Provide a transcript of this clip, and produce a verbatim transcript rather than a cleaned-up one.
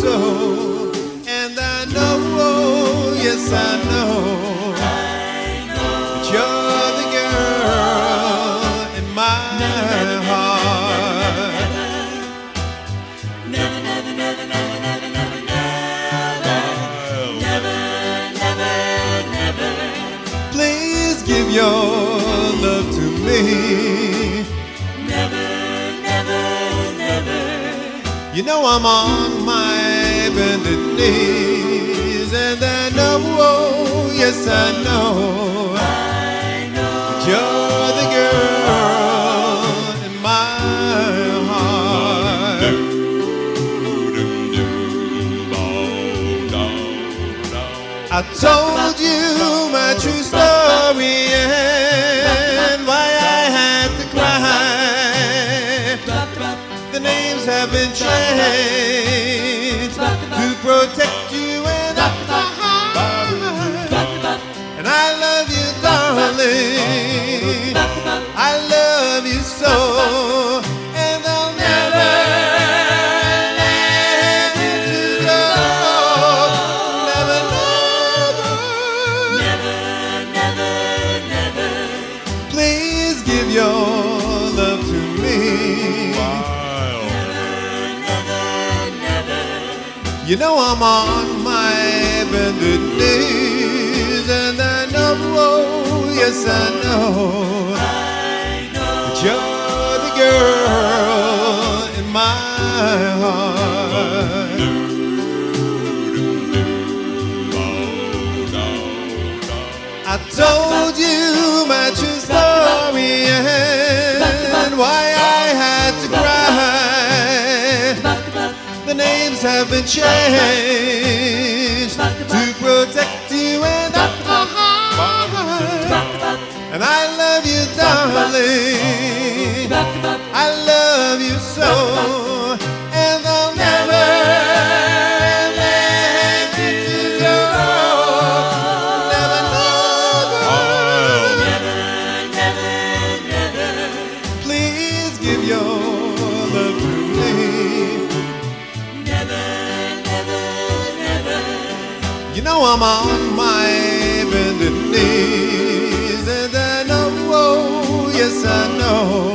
so. And I know, oh, yes I know, that you're the girl in my heart. Never, never, never, never, never, never, never, never, never, never. Please give your love to me. Never, never, never. You know I'm on my bended knees, and I know, oh, yes I know, I know that you're the girl in my heart. I told you my true story and why I had to cry. The names have been changed to protect you and I, and I love you, darling. I love you so, and I'll never let you go. Never, never, never, never. please give your love to me. You know I'm on my bended knees, and I know, oh, yes I know, I know that you're the girl in my heart. I told you my true story and why I had to cry. The names have been changed to protect you and I, and I love you, darling. I love you so, and I'll never let you go. Never, never, never. please give your love to me. You know I'm on my bended knees, and I know, oh, yes I know,